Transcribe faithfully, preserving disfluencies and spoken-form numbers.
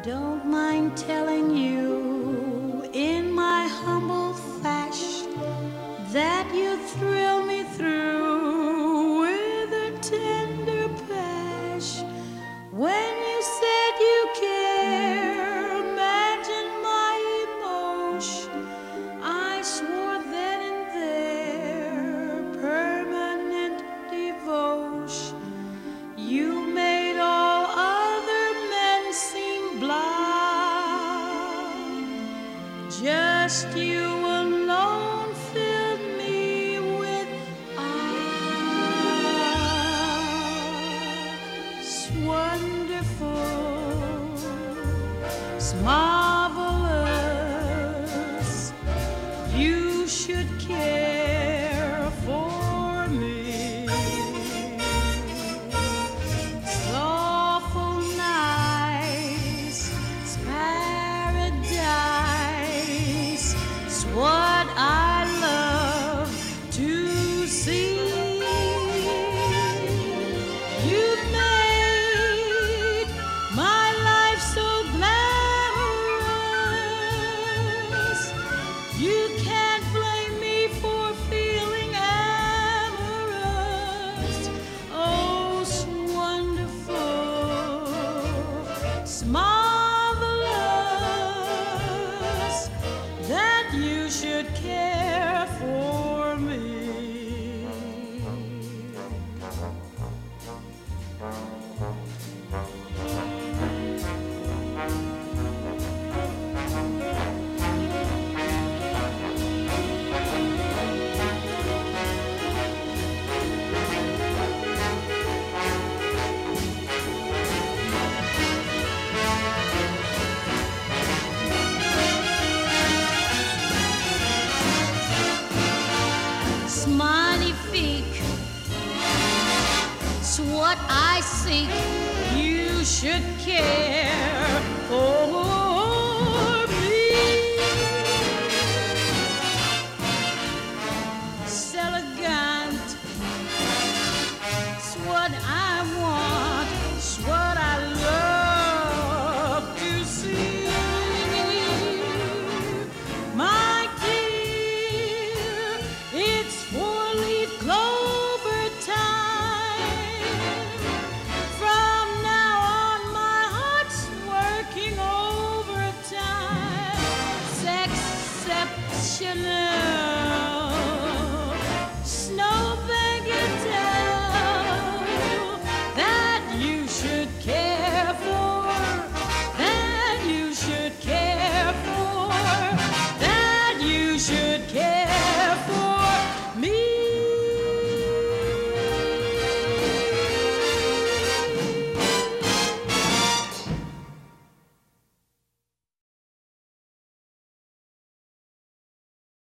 don't mind telling you in my humble fashion that you thrill me through with a tender passion. When you said you care, imagine my emotion. I swore then and there permanent devotion. You made all other men seem blind. Just you alone filled me with eyes wonderful, marvelous. You should care for me. Soulful, nice, it's paradise. It's what I love to see. You've made my life so glamorous. You can't blame me for feeling amorous. Oh, it's wonderful, it's marvelous that you should care for me. It's magnifique, it's what I seek. You should care for